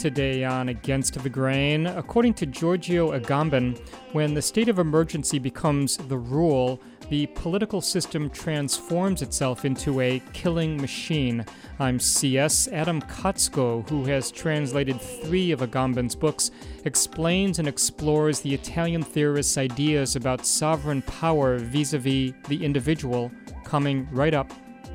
Today on Against the Grain, according to Giorgio Agamben, when the state of emergency becomes the rule, the political system transforms itself into a killing machine. I'm CS. Adam Kotsko, who has translated 3 of Agamben's books, explains and explores the Italian theorist's ideas about sovereign power vis-a-vis the individual, coming right up.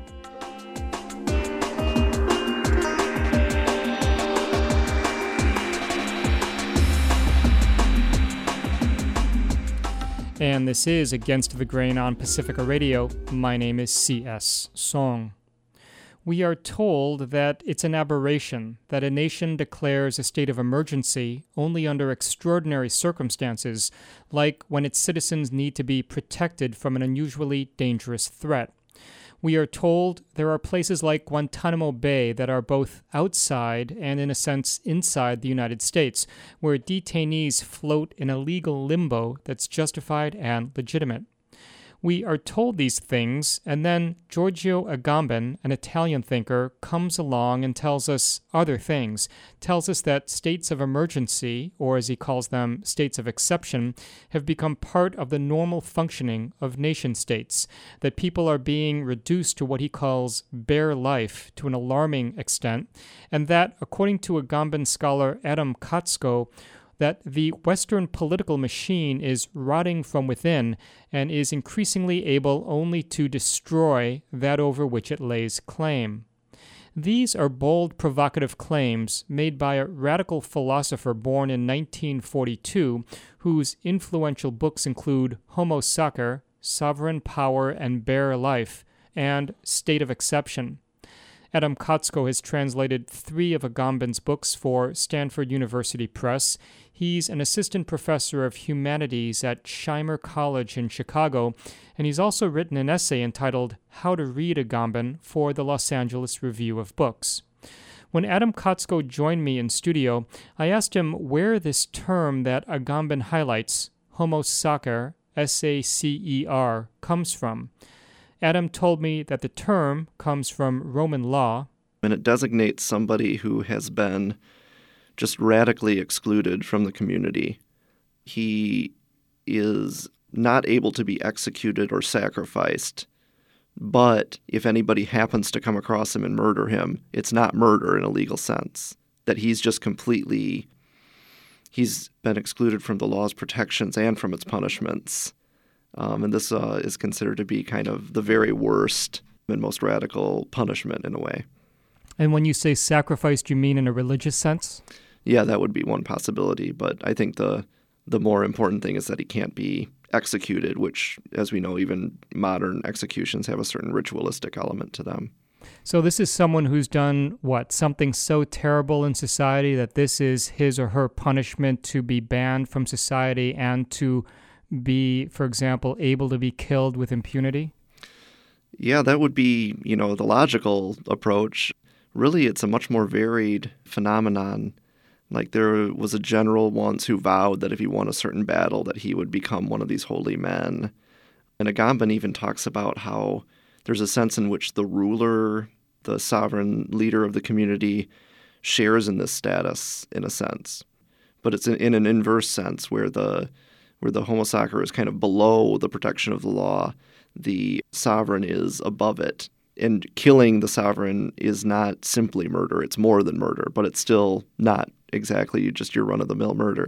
And this is Against the Grain on Pacifica Radio. My name is C.S. Song. We are told that it's an aberration that a nation declares a state of emergency only under extraordinary circumstances, like when its citizens need to be protected from an unusually dangerous threat. We are told there are places like Guantanamo Bay that are both outside and, in a sense, inside the United States, where detainees float in a legal limbo that's justified and legitimate. We are told these things, and then Giorgio Agamben, an Italian thinker, comes along and tells us other things, tells us that states of emergency, or as he calls them, states of exception, have become part of the normal functioning of nation-states, that people are being reduced to what he calls bare life to an alarming extent, and that, according to Agamben scholar Adam Kotsko, that the Western political machine is rotting from within and is increasingly able only to destroy that over which it lays claim. These are bold, provocative claims made by a radical philosopher born in 1942, whose influential books include Homo Sacer, Sovereign Power and Bare Life, and State of Exception. Adam Kotsko has translated 3 of Agamben's books for Stanford University Press. He's an assistant professor of humanities at Shimer College in Chicago, and he's also written an essay entitled How to Read Agamben for the Los Angeles Review of Books. When Adam Kotsko joined me in studio, I asked him where this term that Agamben highlights, Homo Sacer, S-A-C-E-R, comes from. Adam told me that the term comes from Roman law. And it designates somebody who has been just radically excluded from the community. He is not able to be executed or sacrificed, but if anybody happens to come across him and murder him, it's not murder in a legal sense. That he's been excluded from the law's protections and from its punishments. And this is considered to be kind of the very worst and most radical punishment in a way. And when you say sacrificed, you mean in a religious sense? Yeah, that would be one possibility. But I think the more important thing is that he can't be executed, which, as we know, even modern executions have a certain ritualistic element to them. So this is someone who's done, something so terrible in society that this is his or her punishment to be banned from society and to be, for example, able to be killed with impunity? Yeah, that would be, the logical approach. Really, it's a much more varied phenomenon. Like there was a general once who vowed that if he won a certain battle that he would become one of these holy men. And Agamben even talks about how there's a sense in which the ruler, the sovereign leader of the community, shares in this status, in a sense. But it's in an inverse sense where the Homo Sacer is kind of below the protection of the law, the sovereign is above it. And killing the sovereign is not simply murder, it's more than murder, but it's still not exactly just your run-of-the-mill murder.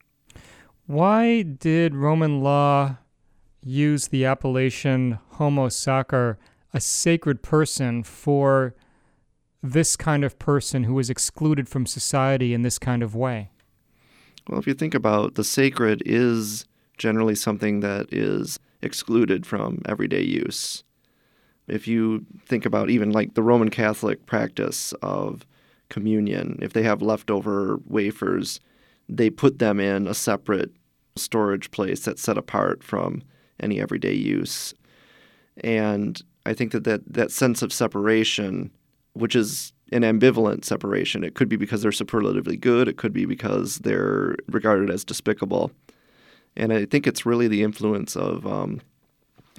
Why did Roman law use the appellation Homo Sacer, a sacred person, for this kind of person who is excluded from society in this kind of way? Well, if you think about the sacred is generally something that is excluded from everyday use. If you think about even like the Roman Catholic practice of communion, if they have leftover wafers, they put them in a separate storage place that's set apart from any everyday use. And I think that sense of separation, which is an ambivalent separation. It could be because they're superlatively good. It could be because they're regarded as despicable. And I think it's really the influence of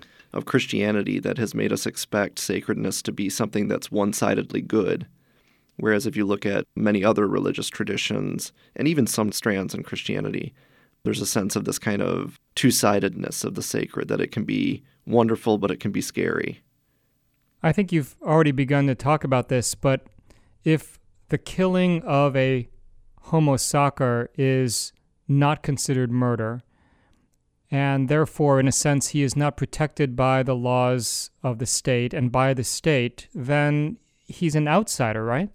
Christianity that has made us expect sacredness to be something that's one-sidedly good. Whereas if you look at many other religious traditions, and even some strands in Christianity, there's a sense of this kind of two-sidedness of the sacred, that it can be wonderful, but it can be scary. I think you've already begun to talk about this, but if the killing of a homo sacer is not considered murder, and therefore, in a sense, he is not protected by the laws of the state and by the state, then he's an outsider, right?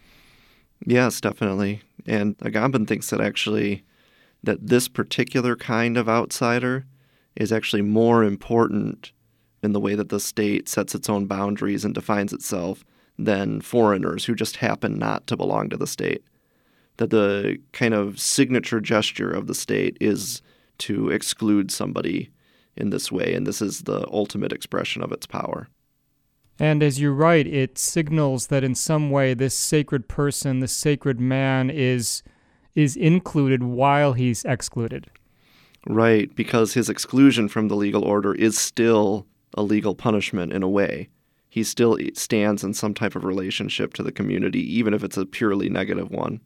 Yes, definitely. And Agamben thinks that actually that this particular kind of outsider is actually more important in the way that the state sets its own boundaries and defines itself than foreigners who just happen not to belong to the state. That the kind of signature gesture of the state is to exclude somebody in this way, and this is the ultimate expression of its power. And as you write, it signals that in some way this sacred person, this sacred man is included while he's excluded. Right, because his exclusion from the legal order is still a legal punishment in a way. He still stands in some type of relationship to the community, even if it's a purely negative one.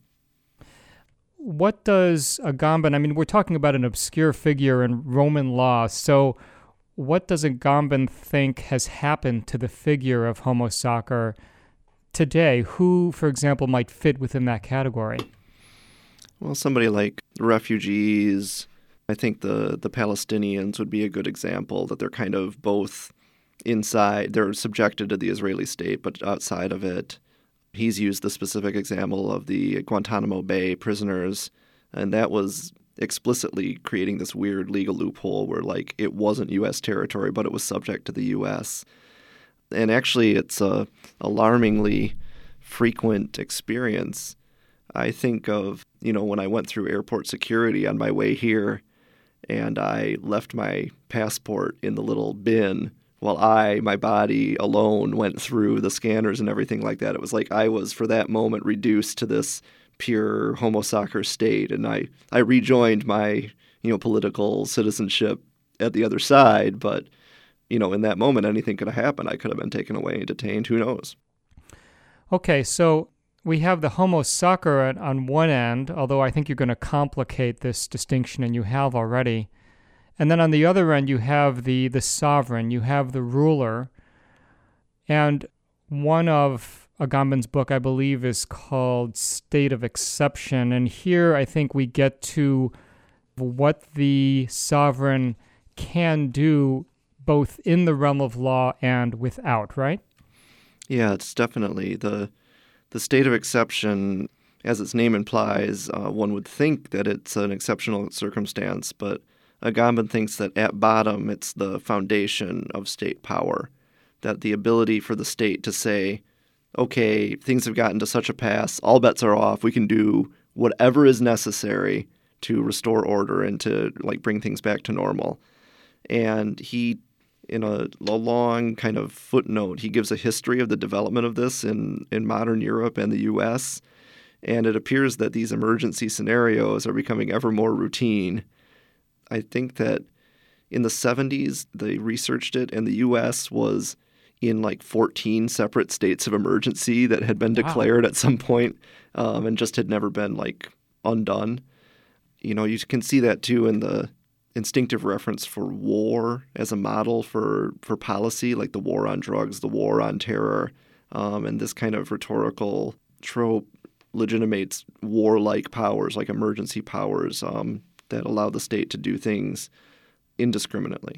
What does Agamben, I mean, we're talking about an obscure figure in Roman law, so what does Agamben think has happened to the figure of homo sacer today? Who, for example, might fit within that category? Well, somebody like refugees, I think the Palestinians would be a good example, that they're kind of both inside, they're subjected to the Israeli state, but outside of it. He's used the specific example of the Guantanamo Bay prisoners, and that was explicitly creating this weird legal loophole where, like, it wasn't U.S. territory, but it was subject to the U.S. And actually, it's a alarmingly frequent experience. I think of, when I went through airport security on my way here, and I left my passport in the little bin while my body alone went through the scanners and everything like that. It was like I was, for that moment, reduced to this pure homo sacer state, and I rejoined my, political citizenship at the other side, but, in that moment, anything could have happened. I could have been taken away and detained. Who knows? Okay, so we have the homo sacer on one end, although I think you're going to complicate this distinction, and you have already. And then on the other end, you have the sovereign, you have the ruler. And one of Agamben's book, I believe, is called State of Exception. And here I think we get to what the sovereign can do both in the realm of law and without, right? Yeah, it's definitely the state of exception. As its name implies, one would think that it's an exceptional circumstance, but Agamben thinks that at bottom it's the foundation of state power, that the ability for the state to say, okay, things have gotten to such a pass, all bets are off, we can do whatever is necessary to restore order and to bring things back to normal. And he, in a long kind of footnote, he gives a history of the development of this in modern Europe and the U.S., and it appears that these emergency scenarios are becoming ever more routine. I think that in the 70s, they researched it, and the U.S. was in 14 separate states of emergency that had been declared at some point, and just had never been undone. You can see that too in the instinctive reference for war as a model for policy, like the war on drugs, the war on terror, and this kind of rhetorical trope legitimates warlike powers, like emergency powers, that allow the state to do things indiscriminately.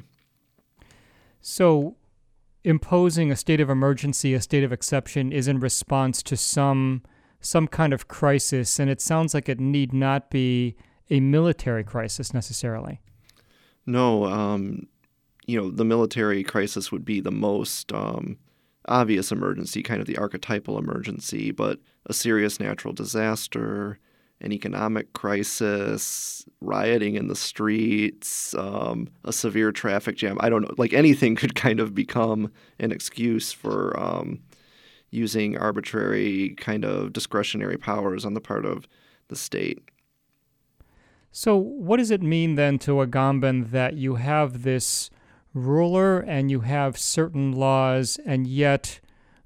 So imposing a state of emergency, a state of exception, is in response to some kind of crisis, and it sounds like it need not be a military crisis necessarily. No, the military crisis would be the most obvious emergency, kind of the archetypal emergency, but a serious natural disaster, an economic crisis, rioting in the streets, a severe traffic jam. I don't know, anything could kind of become an excuse for using arbitrary kind of discretionary powers on the part of the state. So what does it mean then to Agamben that you have this ruler and you have certain laws, and yet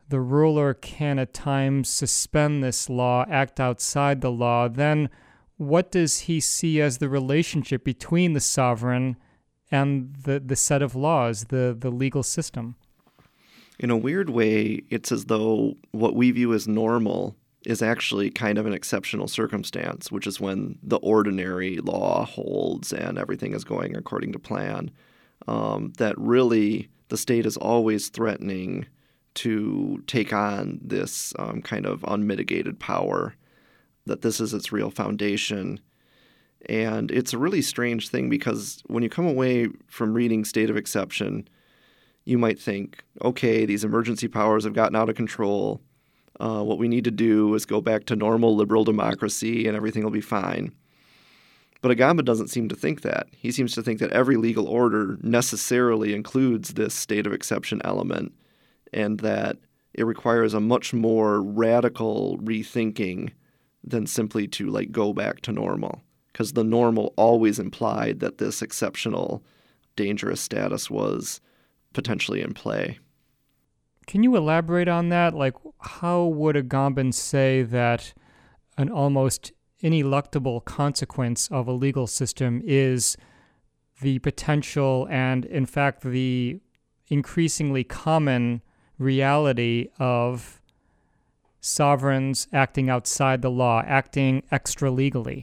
the ruler can at times suspend this law, act outside the law, then what does he see as the relationship between the sovereign and the set of laws, the legal system? In a weird way, it's as though what we view as normal is actually kind of an exceptional circumstance, which is when the ordinary law holds and everything is going according to plan. That really the state is always threatening to take on this kind of unmitigated power, that this is its real foundation. And it's a really strange thing because when you come away from reading State of Exception, you might think, okay, these emergency powers have gotten out of control. What we need to do is go back to normal liberal democracy and everything will be fine. But Agamben doesn't seem to think that. He seems to think that every legal order necessarily includes this state of exception element, and that it requires a much more radical rethinking than simply to go back to normal. Because the normal always implied that this exceptional, dangerous status was potentially in play. Can you elaborate on that? How would Agamben say that an almost ineluctable consequence of a legal system is the potential and, in fact, the increasingly common reality of sovereigns acting outside the law, acting extra-legally?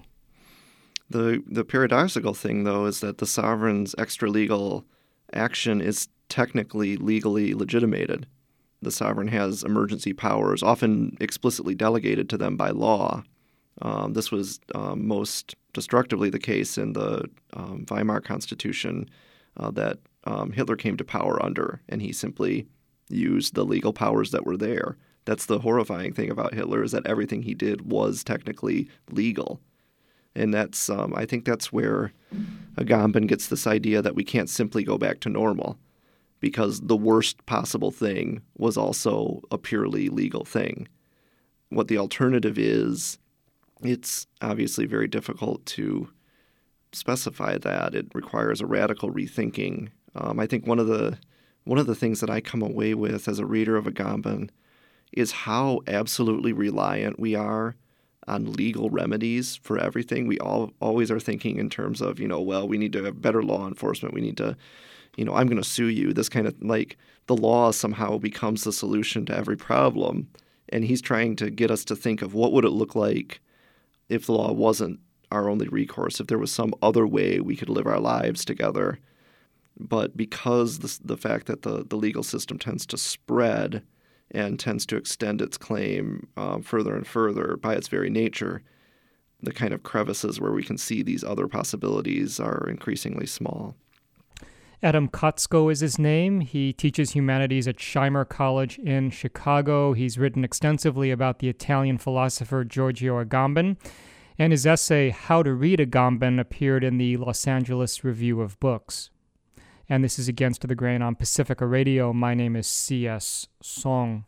The paradoxical thing, though, is that the sovereign's extra-legal action is technically legally legitimated. The sovereign has emergency powers, often explicitly delegated to them by law. This was most destructively the case in the Weimar Constitution that Hitler came to power under, and he simply used the legal powers that were there. That's the horrifying thing about Hitler, is that everything he did was technically legal. And that's I think that's where Agamben gets this idea that we can't simply go back to normal, because the worst possible thing was also a purely legal thing. What the alternative is, it's obviously very difficult to specify that. It requires a radical rethinking. I think one of the things that I come away with as a reader of Agamben is how absolutely reliant we are on legal remedies for everything. We always are thinking in terms of, we need to have better law enforcement. We need to I'm going to sue you. This kind of the law somehow becomes the solution to every problem. And he's trying to get us to think of what would it look like if the law wasn't our only recourse, if there was some other way we could live our lives together. But because the fact that the legal system tends to spread and tends to extend its claim further and further by its very nature, the kind of crevices where we can see these other possibilities are increasingly small. Adam Kotsko is his name. He teaches humanities at Shimer College in Chicago. He's written extensively about the Italian philosopher Giorgio Agamben, and his essay, How to Read Agamben, appeared in the Los Angeles Review of Books. And this is Against the Grain on Pacifica Radio. My name is C.S. Song.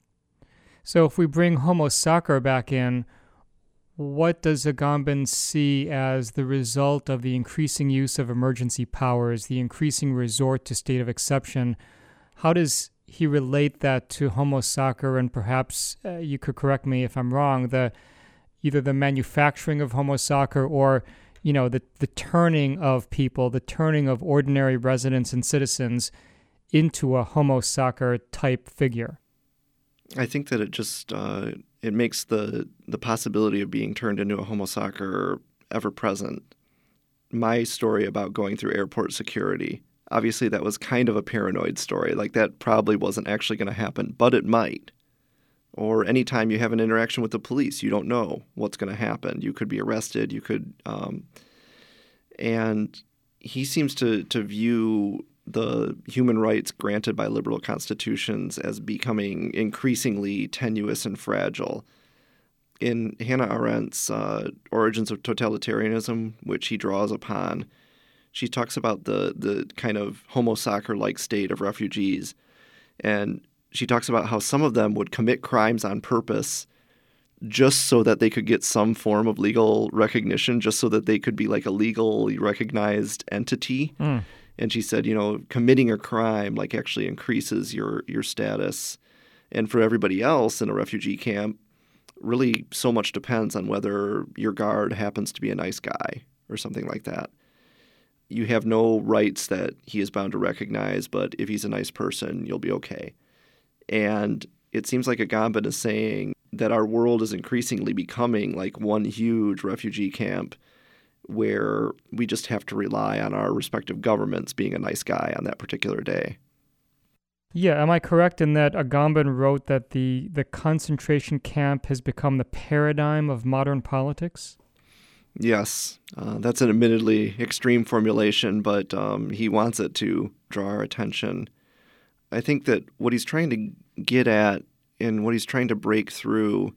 So if we bring Homo Sacer back in, what does Agamben see as the result of the increasing use of emergency powers, the increasing resort to state of exception? How does he relate that to Homo Sacer, and perhaps you could correct me if I'm wrong, either the manufacturing of Homo Sacer or the turning of people, the turning of ordinary residents and citizens into a Homo Sacer type figure? I think that it just it makes the possibility of being turned into a Homo Sacer ever present. My story about going through airport security, obviously that was kind of a paranoid story. That probably wasn't actually going to happen, but it might. Or anytime you have an interaction with the police, you don't know what's going to happen. You could be arrested. You could, and he seems to view the human rights granted by liberal constitutions as becoming increasingly tenuous and fragile. In Hannah Arendt's Origins of Totalitarianism, which he draws upon, she talks about the kind of Homo Sacer-like state of refugees, and she talks about how some of them would commit crimes on purpose just so that they could get some form of legal recognition, just so that they could be a legally recognized entity. And she said, committing a crime actually increases your status. And for everybody else in a refugee camp, really so much depends on whether your guard happens to be a nice guy or something like that. You have no rights that he is bound to recognize, but if he's a nice person, you'll be okay. And it seems like Agamben is saying that our world is increasingly becoming like one huge refugee camp where we just have to rely on our respective governments being a nice guy on that particular day. Yeah, am I correct in that Agamben wrote that the concentration camp has become the paradigm of modern politics? Yes, that's an admittedly extreme formulation, but he wants it to draw our attention. I think that what he's trying to get at and what he's trying to break through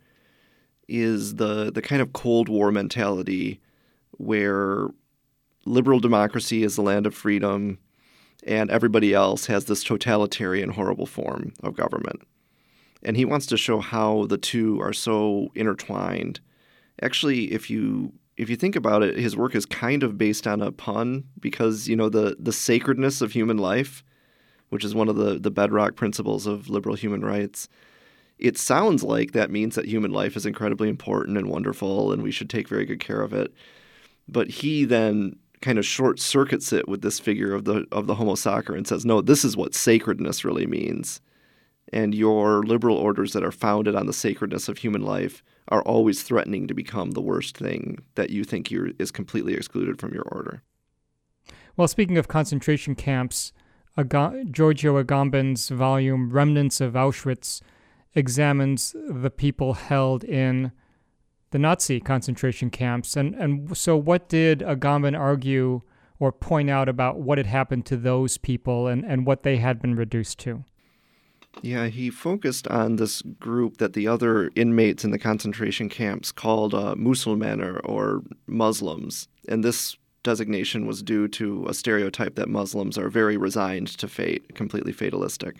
is the kind of Cold War mentality where liberal democracy is the land of freedom and everybody else has this totalitarian, horrible form of government. And he wants to show how the two are so intertwined. Actually, if you think about it, his work is kind of based on a pun because, the sacredness of human life, which is one of the bedrock principles of liberal human rights, it sounds like that means that human life is incredibly important and wonderful and we should take very good care of it. But he then kind of short circuits it with this figure of the Homo sacer and says, no, this is what sacredness really means. And your liberal orders that are founded on the sacredness of human life are always threatening to become the worst thing that you think is completely excluded from your order. Well, speaking of concentration camps, Giorgio Agamben's volume Remnants of Auschwitz examines the people held in the Nazi concentration camps. And so what did Agamben argue or point out about what had happened to those people and what they had been reduced to? Yeah, he focused on this group that the other inmates in the concentration camps called Musulmaner or Muslims. And this designation was due to a stereotype that Muslims are very resigned to fate, completely fatalistic.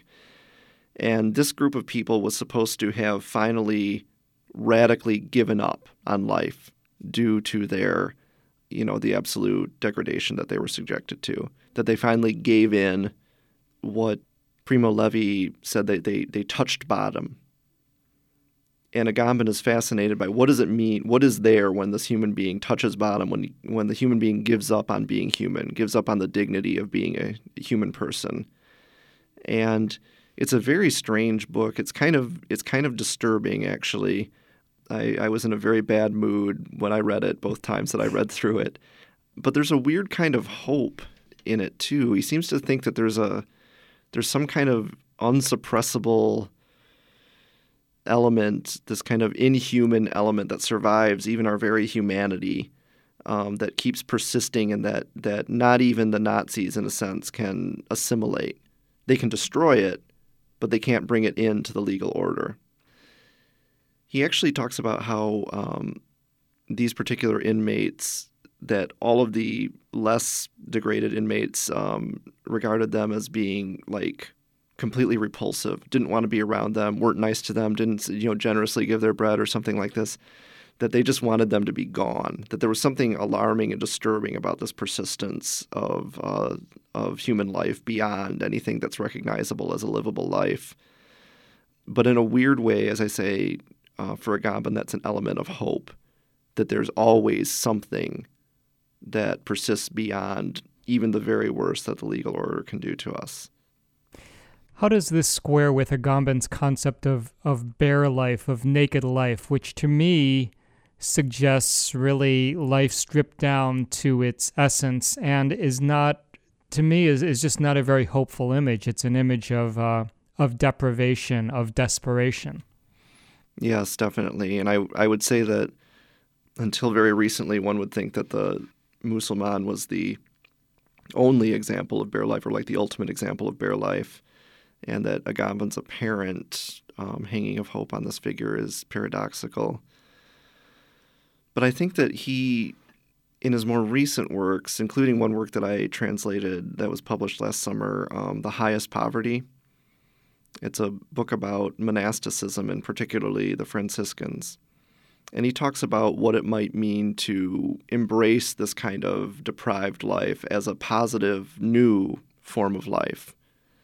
And this group of people was supposed to have finally radically given up on life due to their, the absolute degradation that they were subjected to. That they finally gave in. What Primo Levi said, they touched bottom. And Agamben is fascinated by what does it mean, what is there when this human being touches bottom, when the human being gives up on being human, gives up on the dignity of being a human person. And it's a very strange book. It's kind of disturbing, actually. I was in a very bad mood when I read it, both times that I read through it. But there's a weird kind of hope in it, too. He seems to think that there's some kind of unsuppressible element, this kind of inhuman element that survives even our very humanity, that keeps persisting and that not even the Nazis, in a sense, can assimilate. They can destroy it, but they can't bring it into the legal order. He actually talks about how these particular inmates, that all of the less degraded inmates regarded them as being like completely repulsive, didn't want to be around them, weren't nice to them, didn't generously give their bread or something like this, that they just wanted them to be gone, that there was something alarming and disturbing about this persistence of human life beyond anything that's recognizable as a livable life. But in a weird way, as I say, for Agamben, that's an element of hope, that there's always something that persists beyond even the very worst that the legal order can do to us. How does this square with Agamben's concept of bare life, of naked life, which to me suggests really life stripped down to its essence and is not, to me, is just not a very hopeful image. It's an image of deprivation, of desperation. Yes, definitely. And I would say that until very recently, one would think that the Musulman was the only example of bare life, or like the ultimate example of bare life, and that Agamben's apparent hanging of hope on this figure is paradoxical. But I think that he, in his more recent works, including one work that I translated that was published last summer, The Highest Poverty, it's a book about monasticism and particularly the Franciscans. And he talks about what it might mean to embrace this kind of deprived life as a positive, new form of life.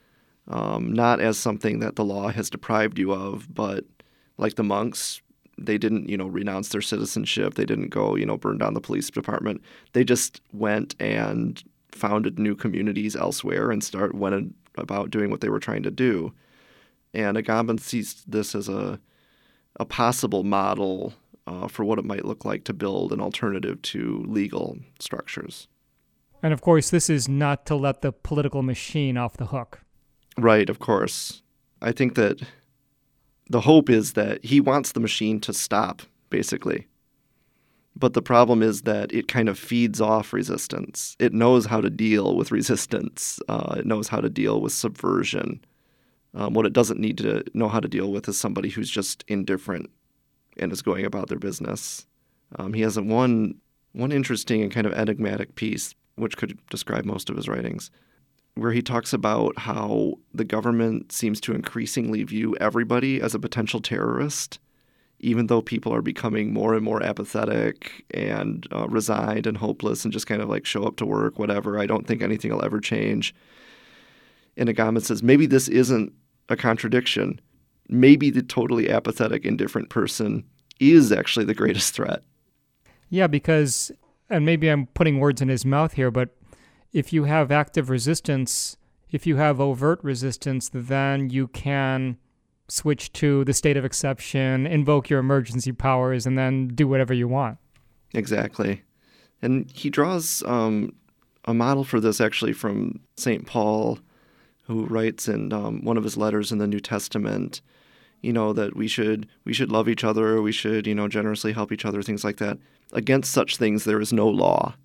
not as something that the law has deprived you of, but like the monks, they didn't, renounce their citizenship. They didn't go, burn down the police department. They just went and founded new communities elsewhere and went about doing what they were trying to do. And Agamben sees this as a possible model for what it might look like to build an alternative to legal structures. And of course, this is not to let the political machine off the hook. Right, of course. I think that the hope is that he wants the machine to stop, basically. But the problem is that it kind of feeds off resistance. It knows how to deal with resistance. It knows how to deal with subversion. What it doesn't need to know how to deal with is somebody who's just indifferent and is going about their business. He has one interesting and kind of enigmatic piece, which could describe most of his writings, where he talks about how the government seems to increasingly view everybody as a potential terrorist, even though people are becoming more and more apathetic and resigned and hopeless and just kind of like show up to work, whatever. I don't think anything will ever change. And Agamben says, maybe this isn't a contradiction. Maybe the totally apathetic, indifferent person is actually the greatest threat. Yeah, because, and maybe I'm putting words in his mouth here, but if you have active resistance, if you have overt resistance, then you can switch to the state of exception, invoke your emergency powers, and then do whatever you want. Exactly. And he draws a model for this actually from St. Paul, who writes in one of his letters in the New Testament, that we should love each other, we should, generously help each other, things like that. Against such things there is no law.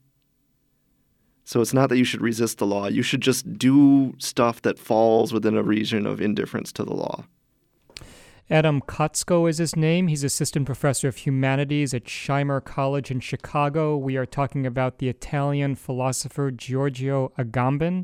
So it's not that you should resist the law. You should just do stuff that falls within a region of indifference to the law. Adam Kotsko is his name. He's assistant professor of humanities at Shimer College in Chicago. We are talking about the Italian philosopher Giorgio Agamben,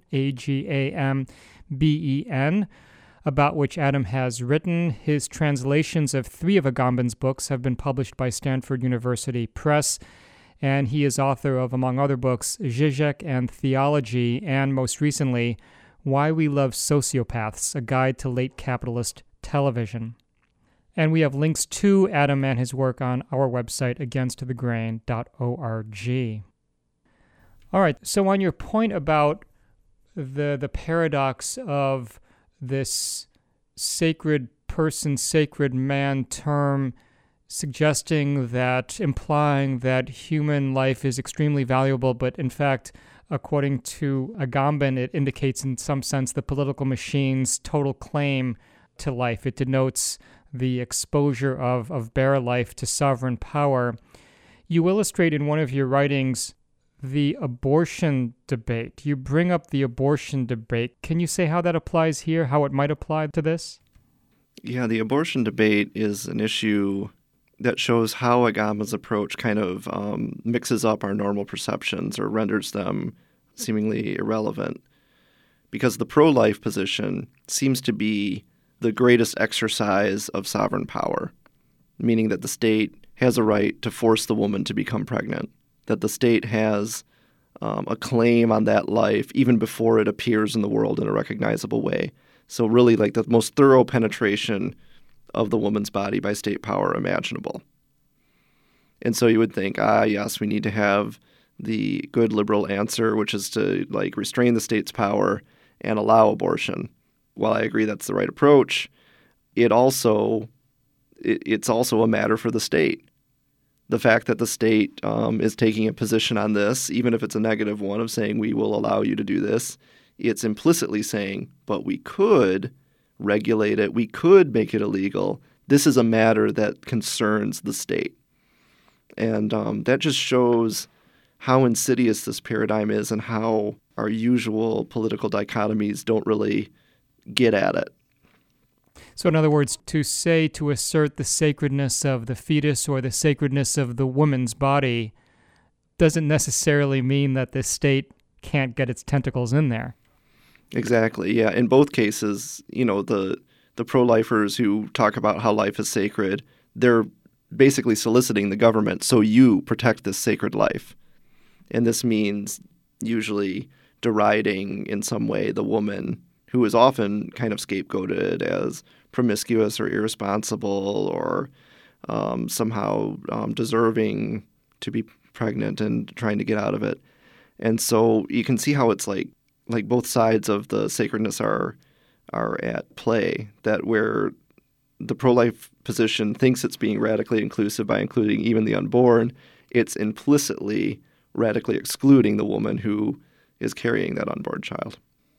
Agamben, about which Adam has written. His translations of 3 of Agamben's books have been published by Stanford University Press, and he is author of, among other books, Zizek and Theology, and most recently, Why We Love Sociopaths, A Guide to Late Capitalist Television. And we have links to Adam and his work on our website, againstthegrain.org. All right, so on your point about the paradox of this sacred person, sacred man term, implying that human life is extremely valuable, but in fact, according to Agamben, it indicates in some sense the political machine's total claim to life. It denotes the exposure of bare life to sovereign power. You illustrate in one of your writings the abortion debate. You bring up the abortion debate. Can you say how that applies here, how it might apply to this? Yeah, the abortion debate is an issue that shows how Agamben's approach kind of mixes up our normal perceptions or renders them seemingly irrelevant. Because the pro-life position seems to be the greatest exercise of sovereign power, meaning that the state has a right to force the woman to become pregnant, that the state has a claim on that life even before it appears in the world in a recognizable way. So really like the most thorough penetration of the woman's body by state power imaginable. And so you would think, yes, we need to have the good liberal answer, which is to like restrain the state's power and allow abortion. While I agree that's the right approach, it's also a matter for the state. The fact that the state is taking a position on this, even if it's a negative one of saying we will allow you to do this, it's implicitly saying, but we could regulate it, we could make it illegal. This is a matter that concerns the state. And that just shows how insidious this paradigm is and how our usual political dichotomies don't really get at it. So in other words, to assert the sacredness of the fetus or the sacredness of the woman's body doesn't necessarily mean that the state can't get its tentacles in there. Exactly, yeah. In both cases, the pro-lifers who talk about how life is sacred, they're basically soliciting the government, so you protect this sacred life. And this means usually deriding in some way the woman who is often kind of scapegoated as promiscuous or irresponsible or somehow deserving to be pregnant and trying to get out of it. And so you can see how it's like both sides of the sacredness are at play, that where the pro-life position thinks it's being radically inclusive by including even the unborn, it's implicitly radically excluding the woman who is carrying that unborn child.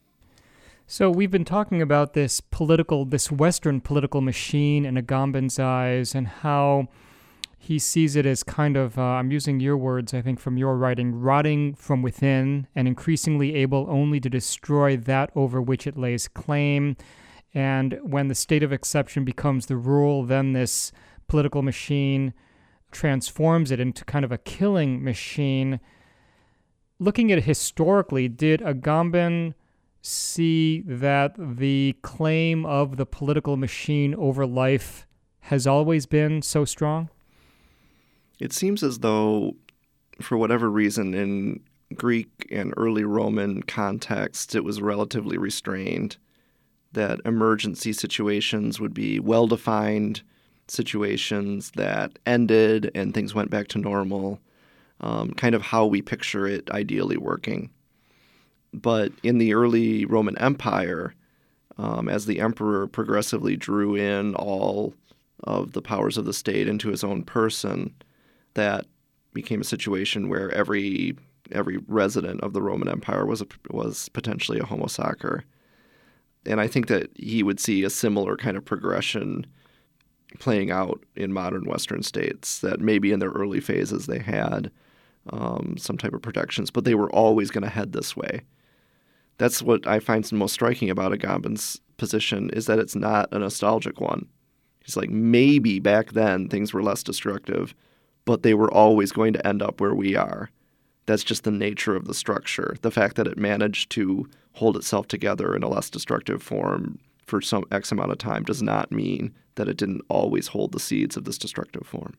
So we've been talking about this Western political machine in Agamben's eyes, and how he sees it as kind of, I'm using your words, I think, from your writing, rotting from within and increasingly able only to destroy that over which it lays claim. And when the state of exception becomes the rule, then this political machine transforms it into kind of a killing machine. Looking at it historically, did Agamben see that the claim of the political machine over life has always been so strong? It seems as though, for whatever reason, in Greek and early Roman context, it was relatively restrained, that emergency situations would be well-defined situations that ended and things went back to normal, kind of how we picture it ideally working. But in the early Roman Empire, as the emperor progressively drew in all of the powers of the state into his own person, that became a situation where every resident of the Roman Empire was potentially a homosacer. And I think that he would see a similar kind of progression playing out in modern Western states, that maybe in their early phases they had some type of protections, but they were always going to head this way. That's what I find most striking about Agamben's position, is that it's not a nostalgic one. He's like, maybe back then things were less destructive, but they were always going to end up where we are. That's just the nature of the structure. The fact that it managed to hold itself together in a less destructive form for some X amount of time does not mean that it didn't always hold the seeds of this destructive form.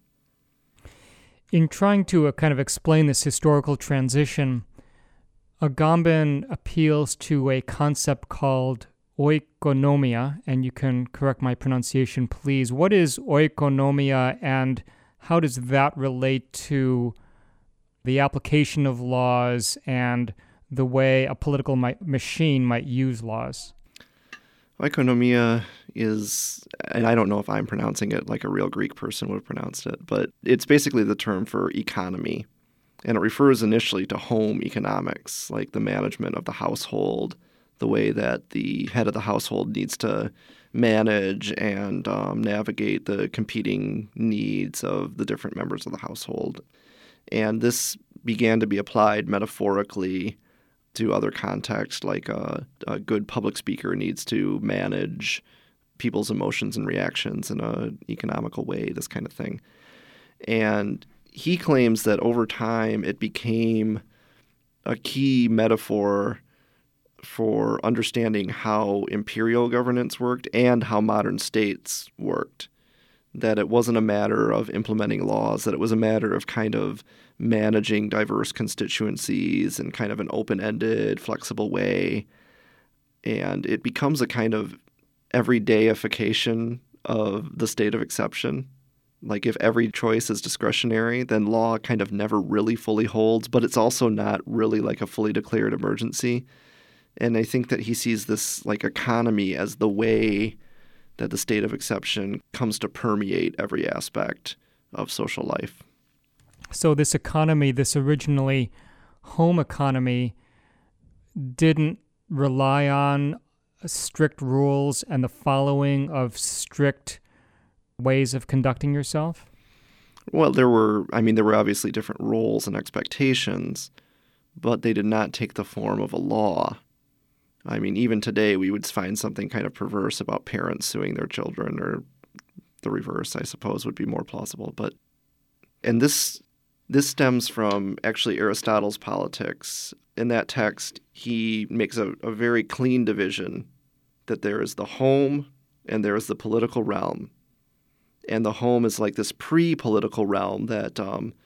In trying to kind of explain this historical transition, Agamben appeals to a concept called oikonomia, and you can correct my pronunciation, please. What is oikonomia, and how does that relate to the application of laws and the way a political machine might use laws? Oikonomia is, and I don't know if I'm pronouncing it like a real Greek person would have pronounced it, but it's basically the term for economy. And it refers initially to home economics, like the management of the household, the way that the head of the household needs to manage and navigate the competing needs of the different members of the household. And this began to be applied metaphorically to other contexts, like a good public speaker needs to manage people's emotions and reactions in an economical way, this kind of thing. And he claims that over time it became a key metaphor for understanding how imperial governance worked and how modern states worked. That it wasn't a matter of implementing laws, that it was a matter of kind of managing diverse constituencies in kind of an open-ended, flexible way. And it becomes a kind of everydayification of the state of exception. Like if every choice is discretionary, then law kind of never really fully holds, but it's also not really like a fully declared emergency. And I think that he sees this like economy as the way that the state of exception comes to permeate every aspect of social life. So this economy, this originally home economy, didn't rely on strict rules and the following of strict ways of conducting yourself? Well, there were obviously different roles and expectations, but they did not take the form of a law. I mean, even today we would find something kind of perverse about parents suing their children, or the reverse, I suppose, would be more plausible. And this stems from actually Aristotle's Politics. In that text, he makes a very clean division that there is the home and there is the political realm. And the home is like this pre-political realm that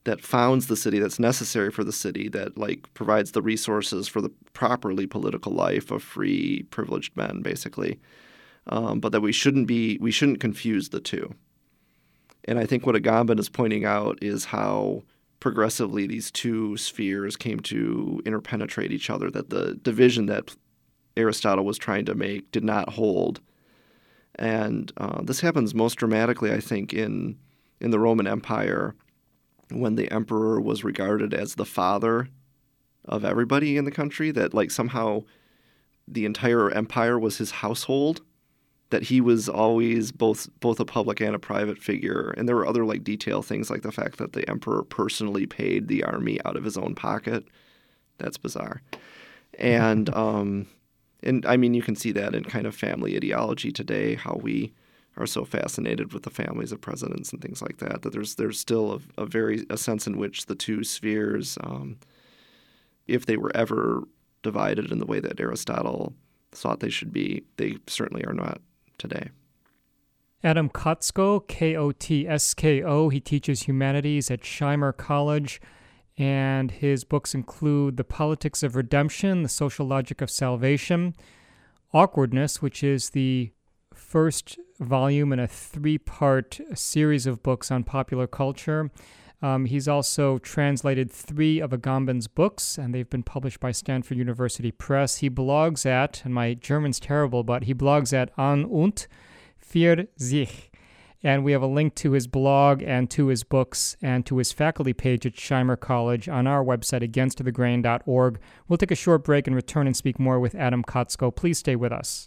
that founds the city, that's necessary for the city, that like provides the resources for the properly political life of free, privileged men, basically. But that we shouldn't confuse the two. And I think what Agamben is pointing out is how progressively these two spheres came to interpenetrate each other, that the division that Aristotle was trying to make did not hold. And this happens most dramatically, I think, in the Roman Empire, when the emperor was regarded as the father of everybody in the country, that like somehow the entire empire was his household, that he was always both a public and a private figure. And there were other like detail things, like the fact that the emperor personally paid the army out of his own pocket. That's bizarre. And and I mean, you can see that in kind of family ideology today, how we are so fascinated with the families of presidents and things like that, that there's still a sense in which the two spheres, if they were ever divided in the way that Aristotle thought they should be, they certainly are not today. Adam Kotsko, Kotsko, he teaches humanities at Shimer College, and his books include The Politics of Redemption, The Social Logic of Salvation, Awkwardness, which is the first volume in a 3-part series of books on popular culture. He's also translated 3 of Agamben's books, and they've been published by Stanford University Press. He blogs at, and my German's terrible, but he blogs at An und für sich. And we have a link to his blog and to his books and to his faculty page at Shimer College on our website, againstthegrain.org. We'll take a short break and return and speak more with Adam Kotsko. Please stay with us.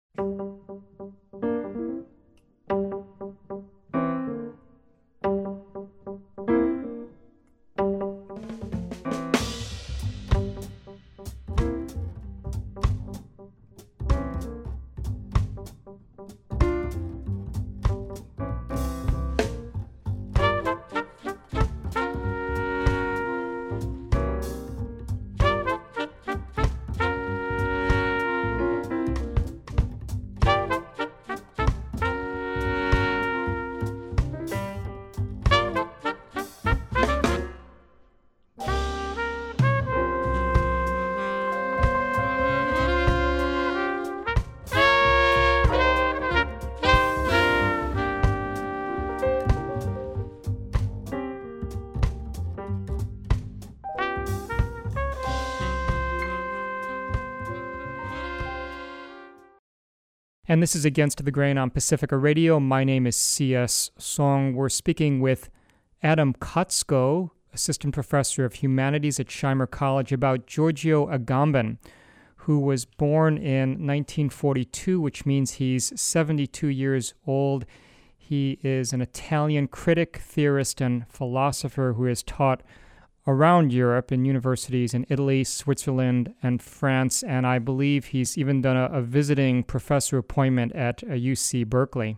And this is Against the Grain on Pacifica Radio. My name is C.S. Song. We're speaking with Adam Kotsko, assistant professor of humanities at Shimer College, about Giorgio Agamben, who was born in 1942, which means he's 72 years old. He is an Italian critic, theorist, and philosopher who has taught around Europe in universities in Italy, Switzerland, and France, and I believe he's even done a visiting professor appointment at UC Berkeley.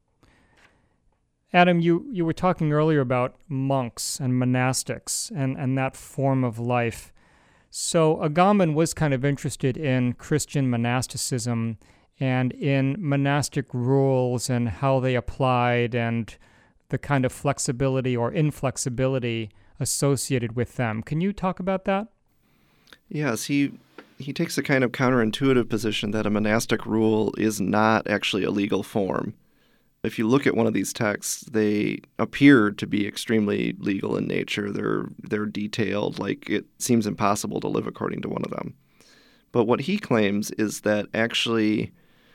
Adam, you were talking earlier about monks and monastics and that form of life. So Agamben was kind of interested in Christian monasticism and in monastic rules and how they applied and the kind of flexibility or inflexibility associated with them. Can you talk about that? Yes, he takes a kind of counterintuitive position that a monastic rule is not actually a legal form. If you look at one of these texts, they appear to be extremely legal in nature. They're detailed, like it seems impossible to live according to one of them. But what he claims is that actually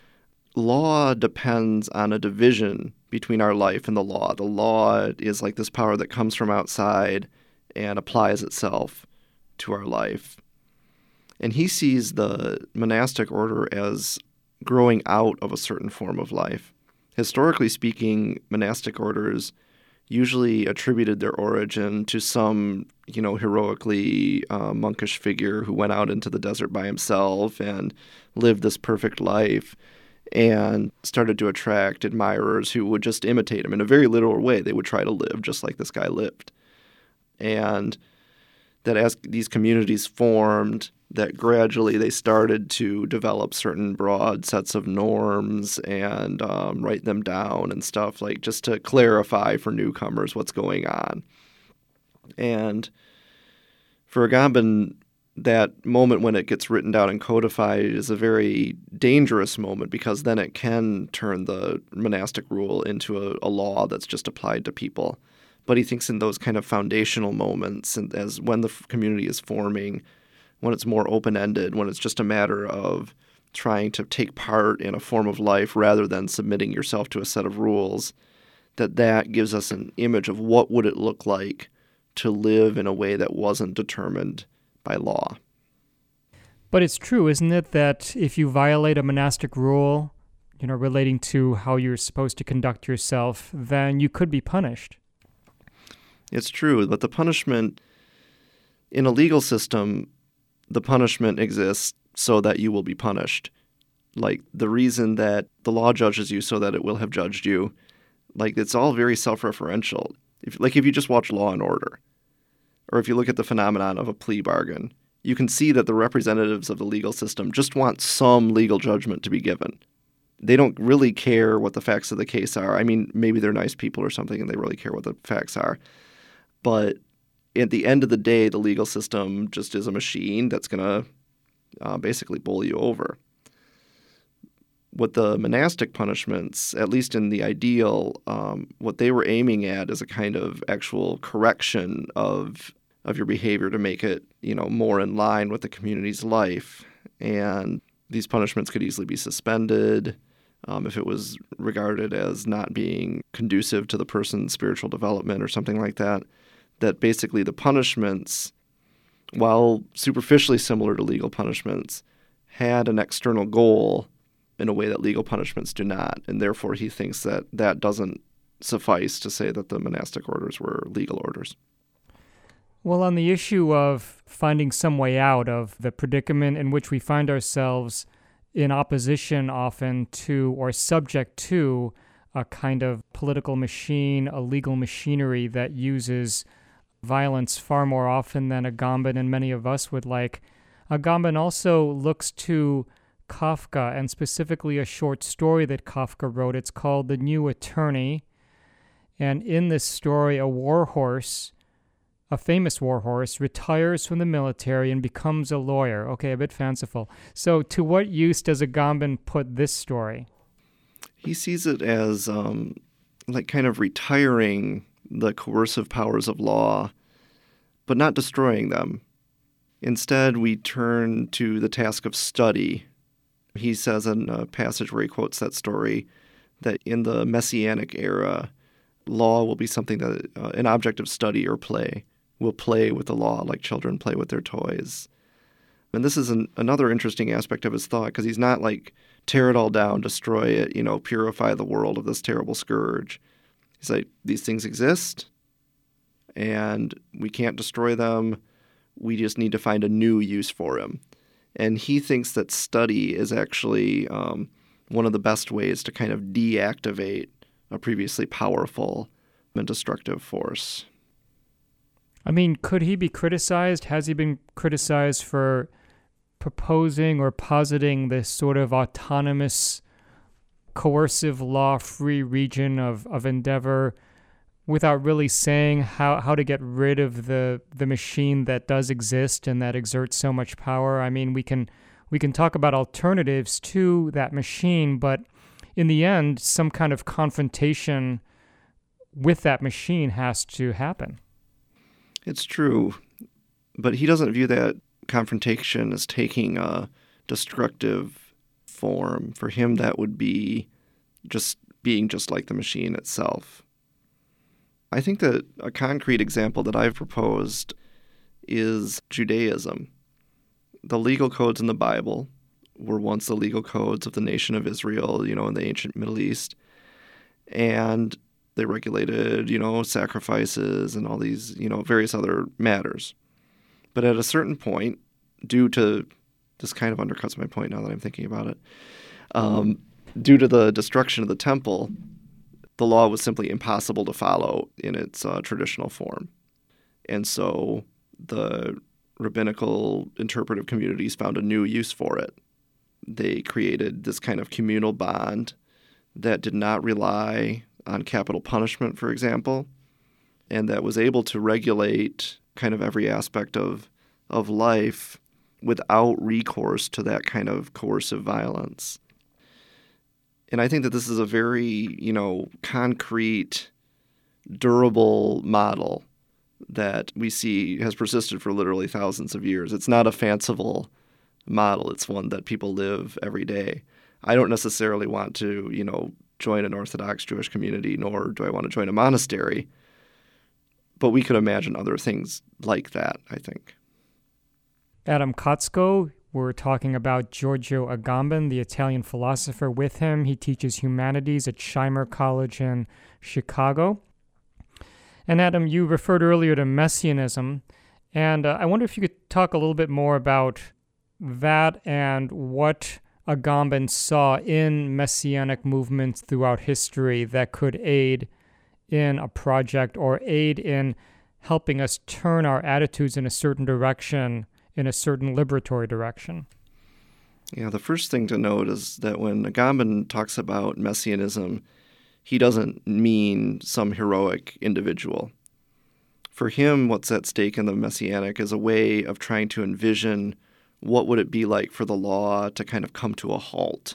law depends on a division between our life and the law. The law is like this power that comes from outside and applies itself to our life. And he sees the monastic order as growing out of a certain form of life. Historically speaking, monastic orders usually attributed their origin to some, heroically monkish figure who went out into the desert by himself and lived this perfect life and started to attract admirers who would just imitate him in a very literal way. They would try to live just like this guy lived. And that as these communities formed, that gradually they started to develop certain broad sets of norms and write them down and stuff, like just to clarify for newcomers what's going on. And for Agamben, that moment when it gets written down and codified is a very dangerous moment, because then it can turn the monastic rule into a law that's just applied to people. But he thinks in those kind of foundational moments, and as when the community is forming, when it's more open-ended, when it's just a matter of trying to take part in a form of life rather than submitting yourself to a set of rules, that gives us an image of what would it look like to live in a way that wasn't determined by law. But it's true, isn't it, that if you violate a monastic rule, relating to how you're supposed to conduct yourself, then you could be punished. It's true, but the punishment in a legal system, the punishment exists so that you will be punished. Like, the reason that the law judges you so that it will have judged you, like, it's all very self-referential. If you just watch Law and Order, or if you look at the phenomenon of a plea bargain, you can see that the representatives of the legal system just want some legal judgment to be given. They don't really care what the facts of the case are. I mean, maybe they're nice people or something and they really care what the facts are. But at the end of the day, the legal system just is a machine that's going to basically bowl you over. What the monastic punishments, at least in the ideal, what they were aiming at is a kind of actual correction of your behavior to make it, more in line with the community's life. And these punishments could easily be suspended if it was regarded as not being conducive to the person's spiritual development or something like that. That basically the punishments, while superficially similar to legal punishments, had an external goal in a way that legal punishments do not. And therefore he thinks that doesn't suffice to say that the monastic orders were legal orders. Well, on the issue of finding some way out of the predicament in which we find ourselves in opposition often to or subject to a kind of political machine, a legal machinery that uses violence far more often than Agamben and many of us would like, Agamben also looks to Kafka, and specifically a short story that Kafka wrote. It's called The New Attorney. And in this story, a warhorse, a famous warhorse, retires from the military and becomes a lawyer. Okay, a bit fanciful. So to what use does Agamben put this story? He sees it as kind of retiring the coercive powers of law, but not destroying them. Instead, we turn to the task of study. He says in a passage where he quotes that story that in the Messianic era, law will be something that an object of study or play. Will play with the law like children play with their toys. And this is another interesting aspect of his thought, because he's not like tear it all down, destroy it, purify the world of this terrible scourge. He's like, these things exist, and we can't destroy them. We just need to find a new use for them. And he thinks that study is actually one of the best ways to kind of deactivate a previously powerful and destructive force. I mean, could he be criticized? Has he been criticized for proposing or positing this sort of autonomous, coercive, law-free region of endeavor without really saying how to get rid of the machine that does exist and that exerts so much power? I mean, we can talk about alternatives to that machine, but in the end, some kind of confrontation with that machine has to happen. It's true, but he doesn't view that confrontation as taking a destructive form. For him, that would be just being just like the machine itself. I think that a concrete example that I've proposed is Judaism. The legal codes in the Bible were once the legal codes of the nation of Israel, in the ancient Middle East. And they regulated, sacrifices and all these, various other matters. But at a certain point, due to, this kind of undercuts my point now that I'm thinking about it, due to the destruction of the temple, the law was simply impossible to follow in its traditional form. And so the rabbinical interpretive communities found a new use for it. They created this kind of communal bond that did not rely on capital punishment, for example, and that was able to regulate kind of every aspect of life without recourse to that kind of coercive violence. And I think that this is a very, concrete, durable model that we see has persisted for literally thousands of years. It's not a fanciful model. It's one that people live every day. I don't necessarily want to, join an Orthodox Jewish community, nor do I want to join a monastery. But we could imagine other things like that, I think. Adam Kotsko, we're talking about Giorgio Agamben, the Italian philosopher, with him. He teaches humanities at Shimer College in Chicago. And Adam, you referred earlier to Messianism, and I wonder if you could talk a little bit more about that and what Agamben saw in Messianic movements throughout history that could aid in a project or aid in helping us turn our attitudes in a certain direction, in a certain liberatory direction. Yeah, the first thing to note is that when Agamben talks about Messianism, he doesn't mean some heroic individual. For him, what's at stake in the Messianic is a way of trying to envision what would it be like for the law to kind of come to a halt.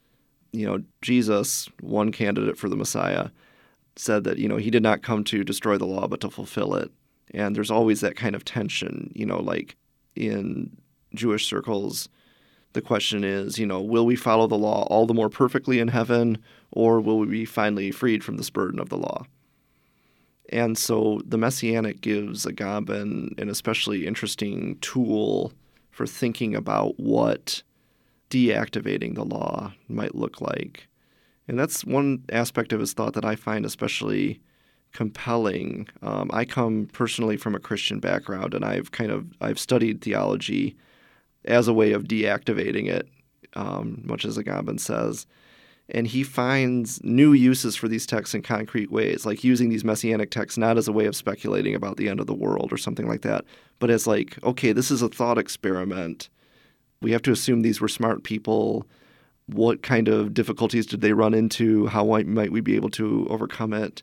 Jesus, one candidate for the Messiah, said that, he did not come to destroy the law, but to fulfill it. And there's always that kind of tension, like in Jewish circles, the question is, will we follow the law all the more perfectly in heaven, or will we be finally freed from this burden of the law? And so the Messianic gives Agamben an especially interesting tool for thinking about what deactivating the law might look like. And that's one aspect of his thought that I find especially compelling. I come personally from a Christian background, and I've studied theology as a way of deactivating it, much as Agamben says. And he finds new uses for these texts in concrete ways, like using these Messianic texts not as a way of speculating about the end of the world or something like that, but as like, okay, this is a thought experiment. We have to assume these were smart people. What kind of difficulties did they run into? How might we be able to overcome it?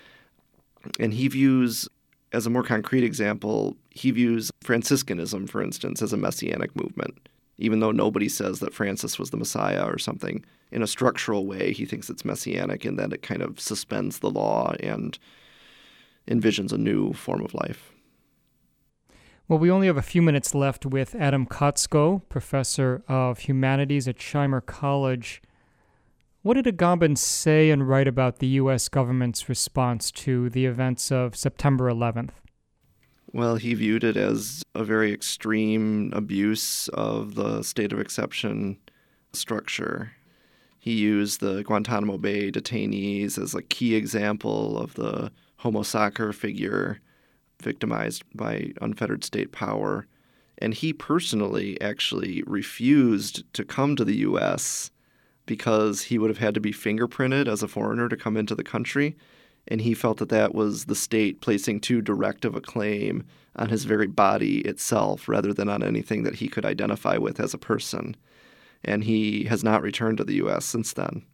And he views, as a more concrete example, he views Franciscanism, for instance, as a Messianic movement. Even though nobody says that Francis was the Messiah or something, in a structural way, he thinks it's Messianic in that it kind of suspends the law and envisions a new form of life. Well, we only have a few minutes left with Adam Kotsko, professor of humanities at Shimer College. What did Agamben say and write about the U.S. government's response to the events of September 11th? Well, he viewed it as a very extreme abuse of the state of exception structure. He used the Guantanamo Bay detainees as a key example of the homo sacer figure victimized by unfettered state power. And he personally actually refused to come to the U.S. because he would have had to be fingerprinted as a foreigner to come into the country. And he felt that that was the state placing too direct of a claim on his very body itself rather than on anything that he could identify with as a person. And he has not returned to the U.S. since then.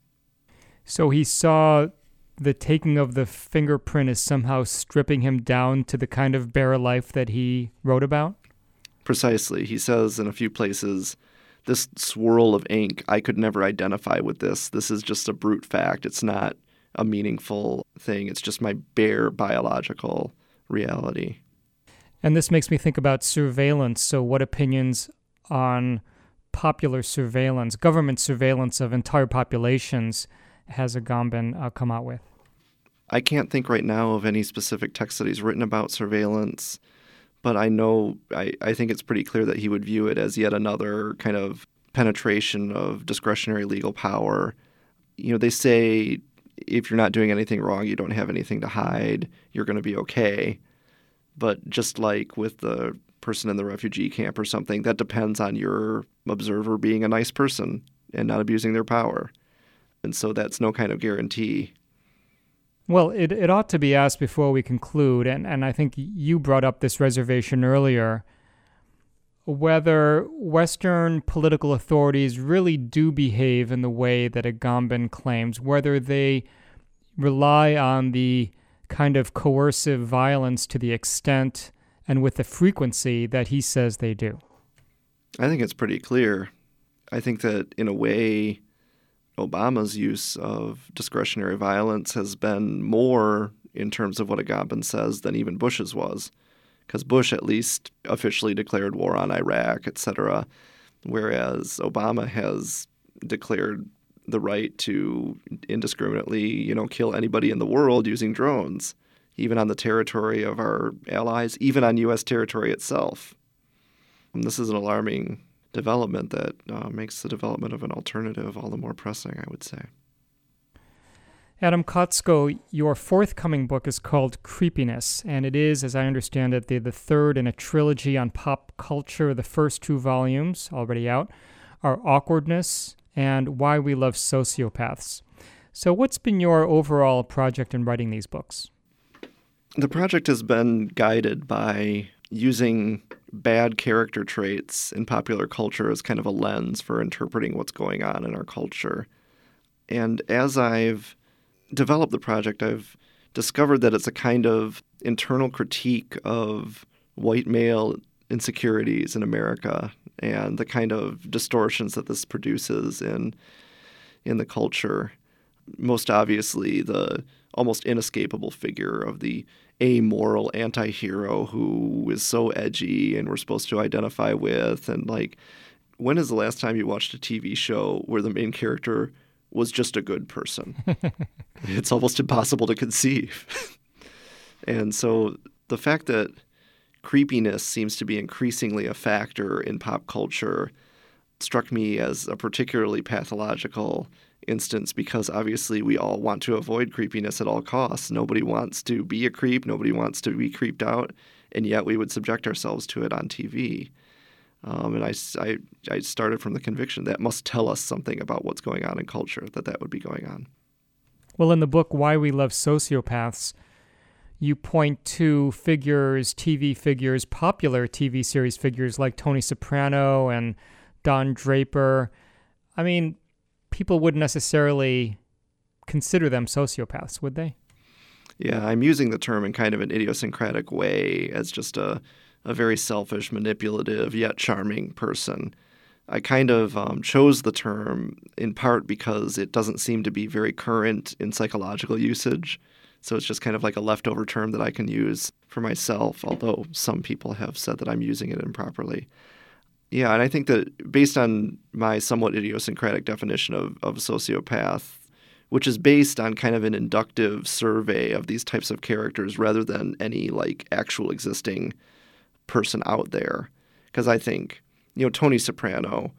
So he saw the taking of the fingerprint as somehow stripping him down to the kind of bare life that he wrote about? Precisely. He says in a few places, this swirl of ink, I could never identify with this. This is just a brute fact. It's not a meaningful thing. It's just my bare biological reality. And this makes me think about surveillance. So what opinions on popular surveillance, government surveillance of entire populations has Agamben come out with? I can't think right now of any specific text that he's written about surveillance, but I think it's pretty clear that he would view it as yet another kind of penetration of discretionary legal power. They say if you're not doing anything wrong, you don't have anything to hide, you're going to be okay. But just like with the person in the refugee camp or something, that depends on your observer being a nice person and not abusing their power. And so that's no kind of guarantee. Well, it ought to be asked before we conclude, and I think you brought up this reservation earlier, whether Western political authorities really do behave in the way that Agamben claims, whether they rely on the kind of coercive violence to the extent and with the frequency that he says they do? I think it's pretty clear. I think that in a way, Obama's use of discretionary violence has been more in terms of what Agamben says than even Bush's was, because Bush at least officially declared war on Iraq, etc., whereas Obama has declared the right to indiscriminately, kill anybody in the world using drones, even on the territory of our allies, even on U.S. territory itself. And this is an alarming development that makes the development of an alternative all the more pressing, I would say. Adam Kotsko, your forthcoming book is called Creepiness, and it is, as I understand it, the third in a trilogy on pop culture. The first two volumes, already out, are Awkwardness and Why We Love Sociopaths. So what's been your overall project in writing these books? The project has been guided by using bad character traits in popular culture as kind of a lens for interpreting what's going on in our culture. And as I've developed the project, I've discovered that it's a kind of internal critique of white male insecurities in America and the kind of distortions that this produces in the culture. Most obviously, the almost inescapable figure of the amoral anti-hero who is so edgy and we're supposed to identify with. And when is the last time you watched a TV show where the main character was just a good person? It's almost impossible to conceive. And so the fact that creepiness seems to be increasingly a factor in pop culture struck me as a particularly pathological instance, because obviously we all want to avoid creepiness at all costs. Nobody wants to be a creep. Nobody wants to be creeped out. And yet we would subject ourselves to it on TV. And I started from the conviction that must tell us something about what's going on in culture, that would be going on. Well, in the book, Why We Love Sociopaths, you point to figures, TV figures, popular TV series figures like Tony Soprano and Don Draper. I mean, people wouldn't necessarily consider them sociopaths, would they? Yeah, I'm using the term in kind of an idiosyncratic way as just a very selfish, manipulative, yet charming person. I kind of chose the term in part because it doesn't seem to be very current in psychological usage. So it's just kind of like a leftover term that I can use for myself, although some people have said that I'm using it improperly. Yeah, and I think that based on my somewhat idiosyncratic definition of a sociopath, which is based on kind of an inductive survey of these types of characters rather than any actual existing person out there. Because I think, Tony Soprano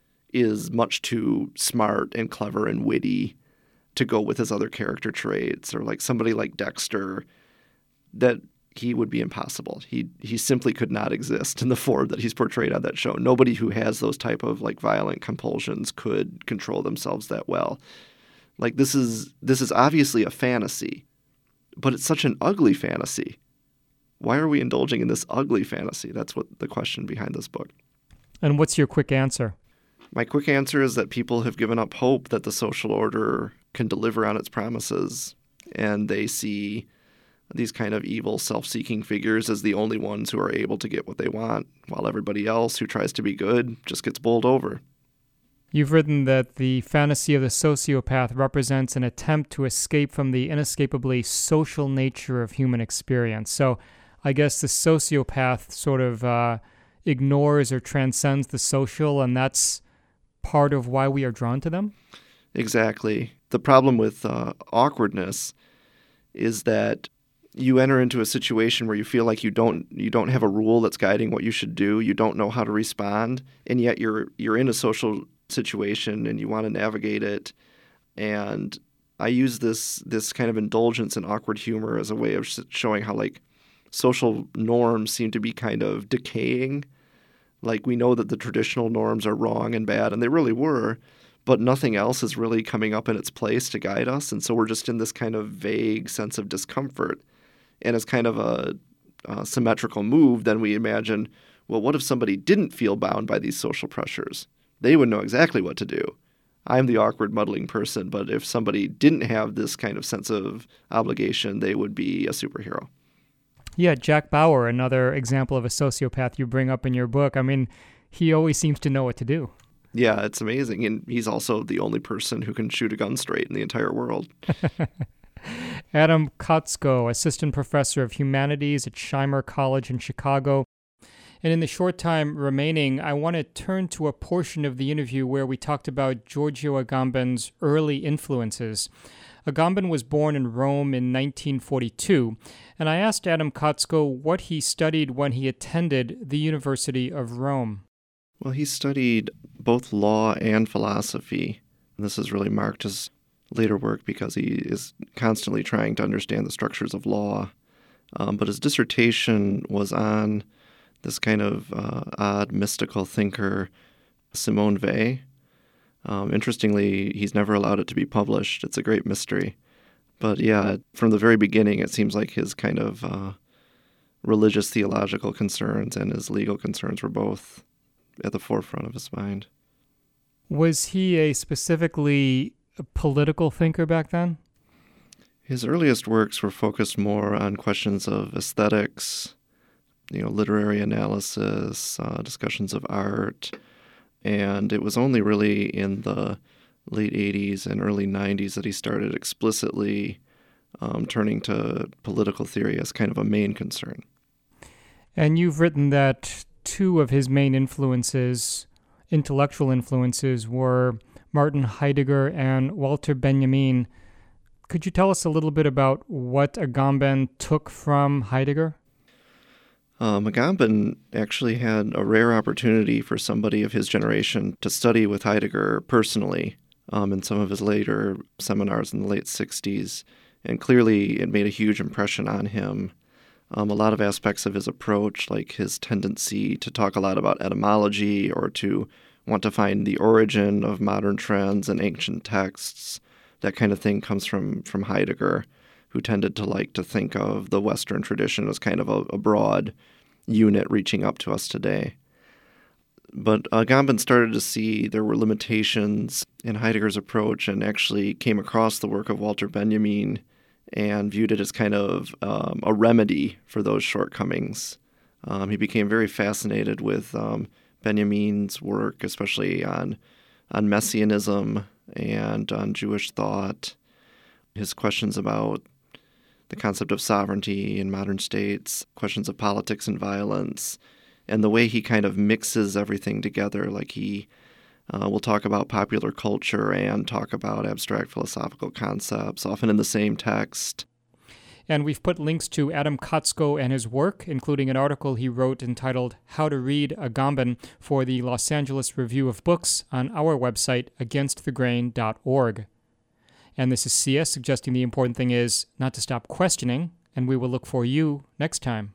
is much too smart and clever and witty to go with his other character traits, or somebody like Dexter, that he would be impossible. He simply could not exist in the form that he's portrayed on that show. Nobody who has those type of violent compulsions could control themselves that well. This is obviously a fantasy, but it's such an ugly fantasy. Why are we indulging in this ugly fantasy? That's what the question behind this book. And what's your quick answer? My quick answer is that people have given up hope that the social order can deliver on its promises, and they see these kind of evil, self-seeking figures as the only ones who are able to get what they want, while everybody else who tries to be good just gets bowled over. You've written that the fantasy of the sociopath represents an attempt to escape from the inescapably social nature of human experience. So I guess the sociopath sort of ignores or transcends the social, and that's part of why we are drawn to them? Exactly. The problem with awkwardness is that you enter into a situation where you feel like you don't have a rule that's guiding what you should do. You don't know how to respond, and yet you're in a social situation and you want to navigate it. And I use this kind of indulgence in awkward humor as a way of showing how social norms seem to be kind of decaying. We know that the traditional norms are wrong and bad, and they really were, but nothing else is really coming up in its place to guide us. And so we're just in this kind of vague sense of discomfort. And as kind of a symmetrical move, then we imagine, well, what if somebody didn't feel bound by these social pressures? They would know exactly what to do. I'm the awkward, muddling person, but if somebody didn't have this kind of sense of obligation, they would be a superhero. Yeah, Jack Bauer, another example of a sociopath you bring up in your book. I mean, he always seems to know what to do. Yeah, it's amazing. And he's also the only person who can shoot a gun straight in the entire world. Adam Kotsko, assistant professor of humanities at Shimer College in Chicago. And in the short time remaining, I want to turn to a portion of the interview where we talked about Giorgio Agamben's early influences. Agamben was born in Rome in 1942, and I asked Adam Kotsko what he studied when he attended the University of Rome. Well, he studied both law and philosophy. And this has really marked his later work because he is constantly trying to understand the structures of law. But his dissertation was on this kind of odd mystical thinker, Simone Weil. Interestingly, he's never allowed it to be published. It's a great mystery. But yeah, from the very beginning, it seems like his kind of religious theological concerns and his legal concerns were both at the forefront of his mind. Was he a specifically political thinker back then? His earliest works were focused more on questions of aesthetics, literary analysis, discussions of art, and it was only really in the late 80s and early 90s that he started explicitly turning to political theory as kind of a main concern. And you've written that two of his main influences, intellectual influences, were Martin Heidegger and Walter Benjamin. Could you tell us a little bit about what Agamben took from Heidegger? Agamben actually had a rare opportunity for somebody of his generation to study with Heidegger personally in some of his later seminars in the late 60s, and clearly it made a huge impression on him. A lot of aspects of his approach, like his tendency to talk a lot about etymology or to want to find the origin of modern trends and ancient texts, that kind of thing comes from Heidegger, who tended to like to think of the Western tradition as kind of a broad unit reaching up to us today. But Agamben started to see there were limitations in Heidegger's approach and actually came across the work of Walter Benjamin and viewed it as kind of a remedy for those shortcomings. He became very fascinated with Benjamin's work, especially on Messianism and on Jewish thought, his questions about the concept of sovereignty in modern states, questions of politics and violence, and the way he kind of mixes everything together. Like he will talk about popular culture and talk about abstract philosophical concepts, often in the same text. And we've put links to Adam Kotsko and his work, including an article he wrote entitled How to Read Agamben for the Los Angeles Review of Books on our website, againstthegrain.org. And this is CS suggesting the important thing is not to stop questioning, and we will look for you next time.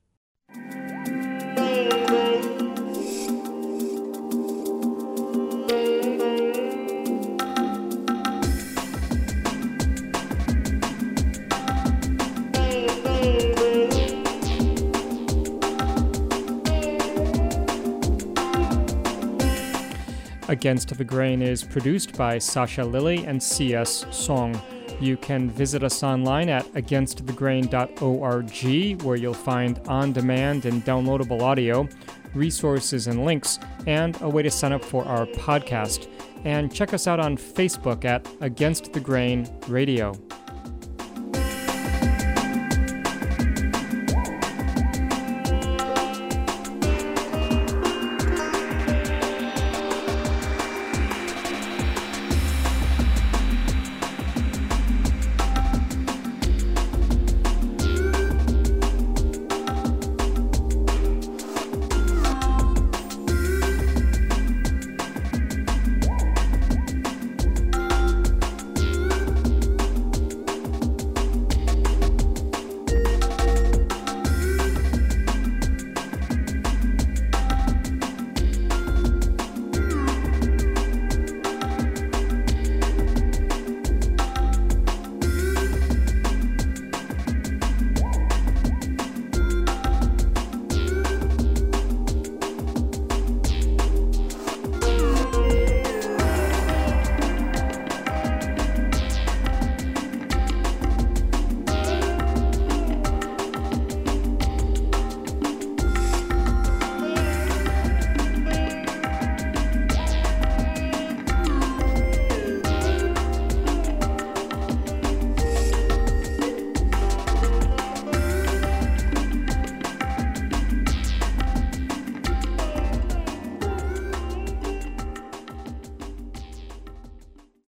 Against the Grain is produced by Sasha Lilly and C.S. Song. You can visit us online at againstthegrain.org, where you'll find on-demand and downloadable audio, resources and links, and a way to sign up for our podcast. And check us out on Facebook at Against the Grain Radio.